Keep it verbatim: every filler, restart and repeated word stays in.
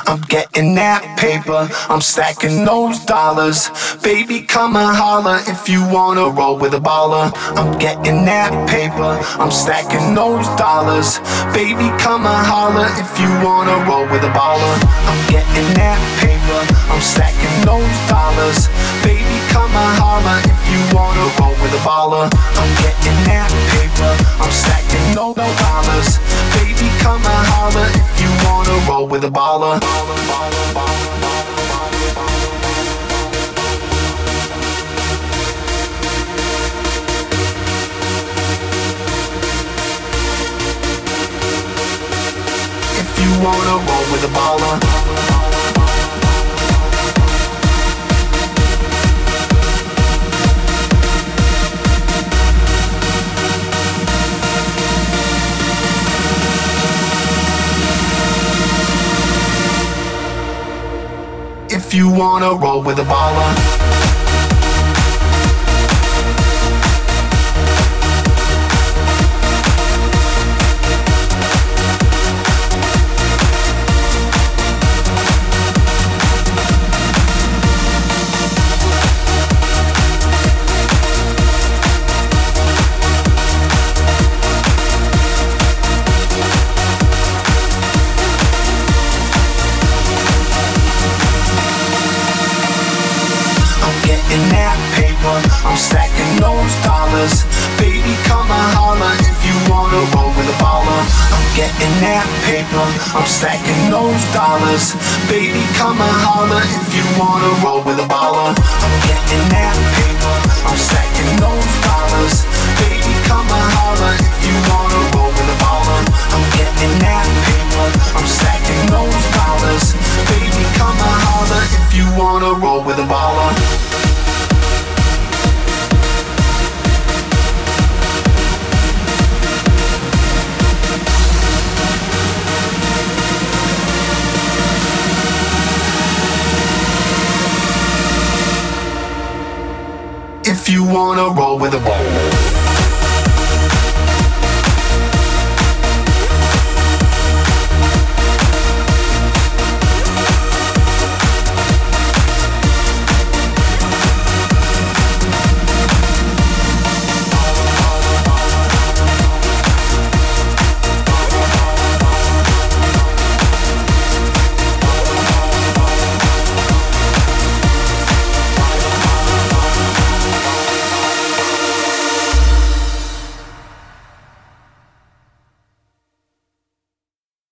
I'm getting that paper, I'm stacking those dollars. Baby, come and holler if you wanna roll with a baller. I'm getting that paper, I'm stacking those dollars. Baby, come and holler if you wanna roll with a baller. I'm getting that paper, I'm stacking those dollars. Baby, come and holler if you wanna roll with a baller. I'm getting that paper, I'm stacking those dollars. Baby, come and holler if you wanna roll with a baller. If you wanna roll with a baller. If you wanna roll with a baller. In that paper, I'm stacking those dollars. Baby, come and holler if you wanna roll with a baller. I'm getting that paper, I'm stacking those dollars. Baby, come and holler if you wanna roll with a baller. I'm getting that paper, I'm stacking those dollars. Baby, come and holler if you wanna roll with a baller. I'm getting that paper, I'm stacking those dollars. Baby, come and holler if you wanna roll with a baller. If you wanna roll with a baller.